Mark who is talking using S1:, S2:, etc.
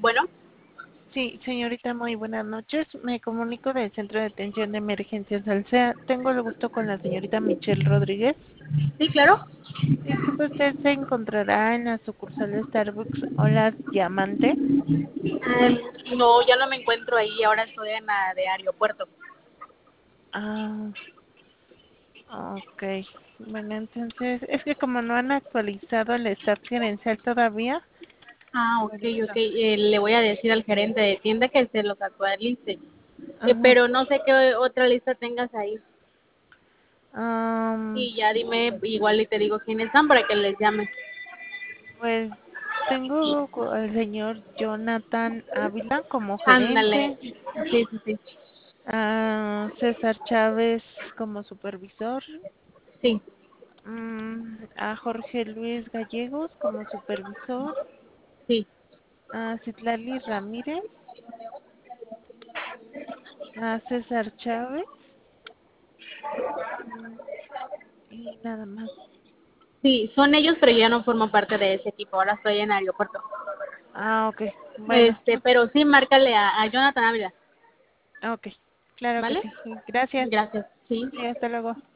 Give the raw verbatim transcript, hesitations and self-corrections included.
S1: Bueno,
S2: Sí, señorita, muy buenas noches. Me comunico del Centro de Atención de Emergencias Alsea. Tengo el gusto con la señorita Michelle Rodríguez.
S1: sí, claro.
S2: Disculpe, ¿usted se encontrará en la sucursal de Starbucks Olas Diamante?
S1: Em, no, ya no me encuentro ahí, ahora estoy en la de aeropuerto.
S2: Ah, ok. Bueno, entonces, es que como no han actualizado el staff gerencial todavía,
S1: Ah,
S2: por
S1: ok, ok.
S2: eso.
S1: Eh, le voy a decir al gerente de tienda que se los actualice. Eh,
S2: Ajá.
S1: pero no sé qué otra lista tengas ahí.
S2: Am,
S1: Y ya dime, igual y te digo quiénes están para que les llame.
S2: pues tengo co- al señor Jonathan Ávila como
S1: Ándale.
S2: gerente.
S1: Sí, sí, sí.
S2: A César Chávez como supervisor,
S1: Sí,
S2: mm, a Jorge Luis Gallegos como supervisor,
S1: sí.
S2: a Citlali Ramírez, a César Chávez, mm, y nada más.
S1: Sí, son ellos, pero yo ya no formo parte de ese equipo. Ahora estoy en aeropuerto.
S2: Ah, ok, bueno,
S1: Este,
S2: muchas,
S1: pero sí, márcale a, a Jonathan Ávila,
S2: ok, claro que
S1: ¿vale?
S2: sí. Gracias.
S1: Gracias. Sí.
S2: Sí, hasta luego.